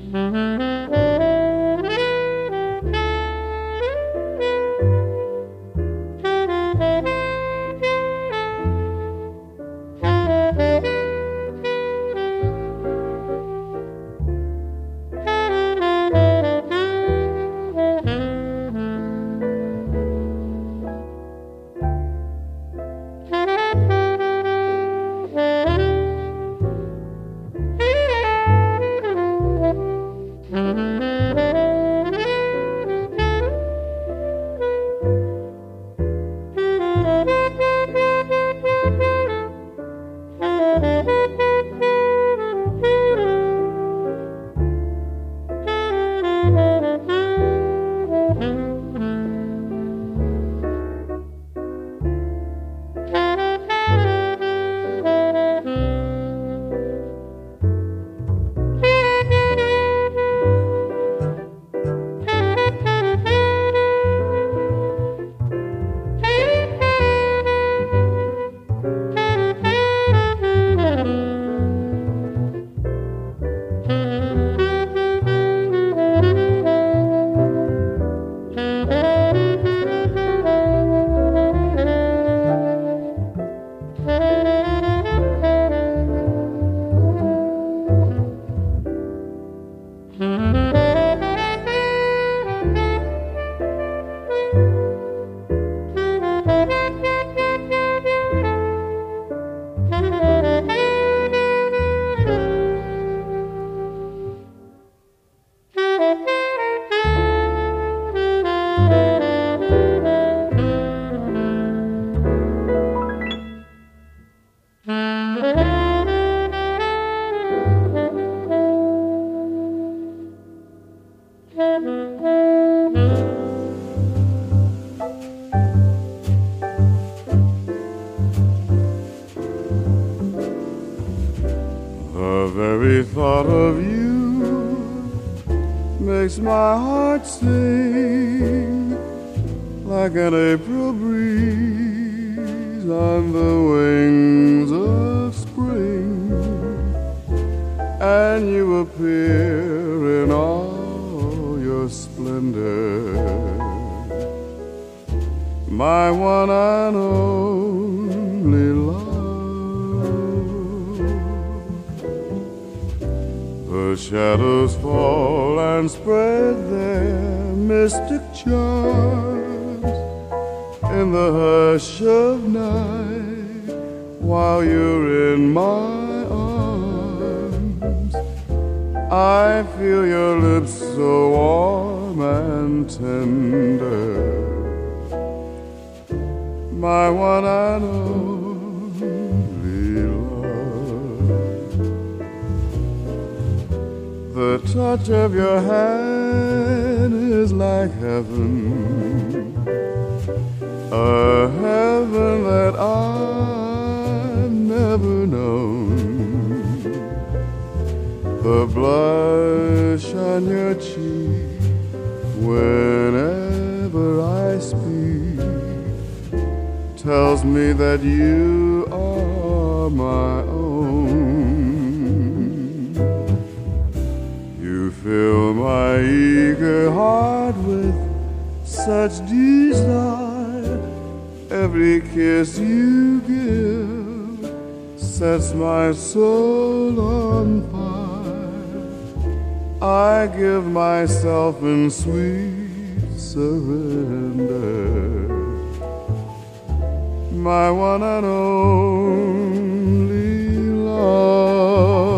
The very thought of you makes my heart sing like an April breeze on the wings of spring, and you appear in all your splendor, my one and only love. The shadows fall and spread their mystic charms in the hush of night while you're in my arms. I feel your lips so warm and tender, my one and only love. The touch of your hand is like heaven, a heaven that I've never known. The blush on your cheek whenever I speak tells me that you are my own. You fill my eager heart with such desire. Every kiss you give sets my soul on fire. I give myself in sweet surrender, my one and only love.